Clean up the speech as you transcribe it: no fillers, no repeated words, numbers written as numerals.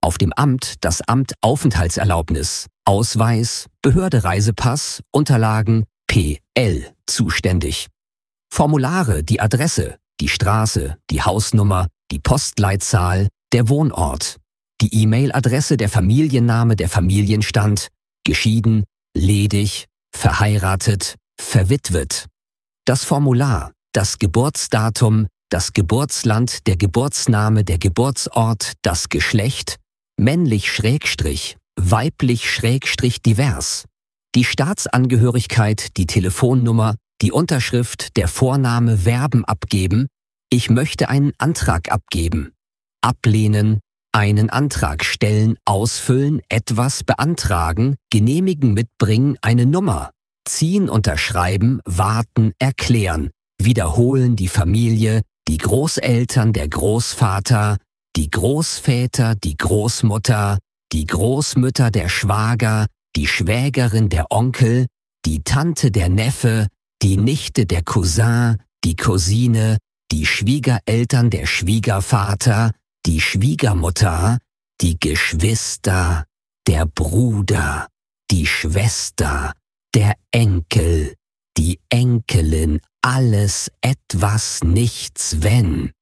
Auf dem Amt das Amt Aufenthaltserlaubnis, Ausweis, Behörde Reisepass, Unterlagen, PL zuständig. Formulare die Adresse, die Straße, die Hausnummer, die Postleitzahl, der Wohnort, die E-Mail-Adresse, der Familienname, der Familienstand, geschieden, ledig, verheiratet, verwitwet. Das Formular, das Geburtsdatum, das Geburtsland, der Geburtsname, der Geburtsort, das Geschlecht, männlich Schrägstrich, weiblich Schrägstrich divers, die Staatsangehörigkeit, die Telefonnummer, die Unterschrift, der Vorname, Verben abgeben, ich möchte einen Antrag abgeben, ablehnen, einen Antrag stellen, ausfüllen, etwas beantragen, genehmigen, mitbringen, eine Nummer, ziehen, unterschreiben, warten, erklären, wiederholen, die Familie, die Großeltern, der Großvater, die Großväter, die Großmutter, die Großmütter, der Schwager, die Schwägerin, der Onkel, die Tante, der Neffe, die Nichte, der Cousin, die Cousine, die Schwiegereltern, der Schwiegervater, die Schwiegermutter, die Geschwister, der Bruder, die Schwester, der Enkel, die Enkelin, alles, etwas, nichts, wenn.